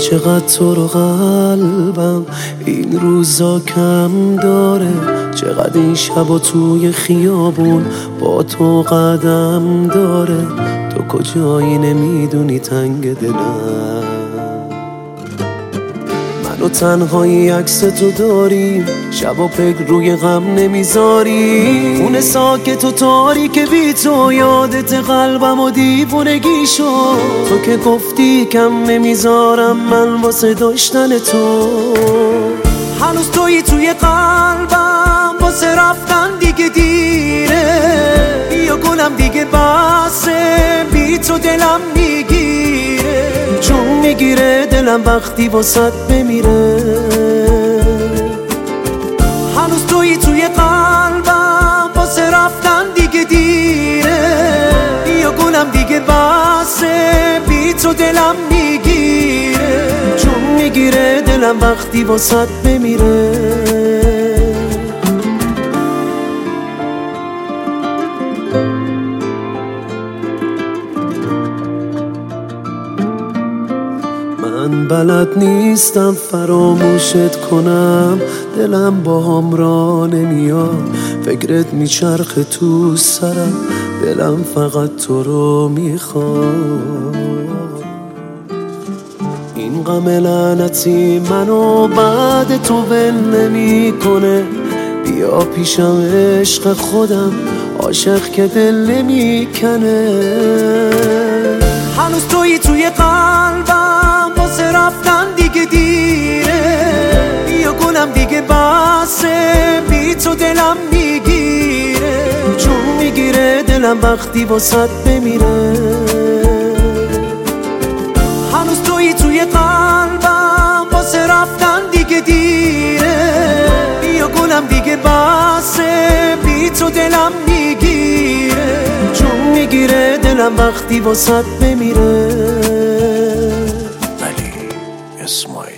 چقدر تو رو قلبم این روزا کم داره، چقدر این شبا توی خیابون با تو قدم داره. تو کجایی نمیدونی تنگ دلم، من و تنهایی عکس تو داریم، شب و پک روی غم نمیذاری. خونه ساکت و تاریک بی تو یادت قلبم و دیوونگی شد. تو که گفتی کم نمیذارم من واسه داشتن تو، هنوز توی قلبم واسه رفتن دیگه دیره. یا گلم دیگه بسه بی تو دلم میگیره، چون میگیره دلم وقتی واسط بمیره. هنوز توی قلبم واسه رفتن دیگه دیره. یا گلم دیگه بسه بی تو دلم میگیره، چون میگیره دلم وقتی واسط بمیره. من بلد نیستم فراموشت کنم، دلم با هم را نمیاد، فکرت میچرخه تو سرم، دلم فقط تو رو میخواد. این غم لعنتی منو بعد تو ول نمیکنه، بیا پیشم عشق خودم، عاشق که دل نمیکنه. هنوز توی قلبم واسه رفتن دیگه دیره. یا گلم دیگه بسه بی تو دلم میگیره، چون میگیره دلم وقتی واسط بمیره. هنوز توی قلبم واسه رفتن دیگه دیره. یا گلم دیگه بسه بی تو دلم میگیره، چون میگیره دلم وقتی واسط بمیره. ولی اسماعیل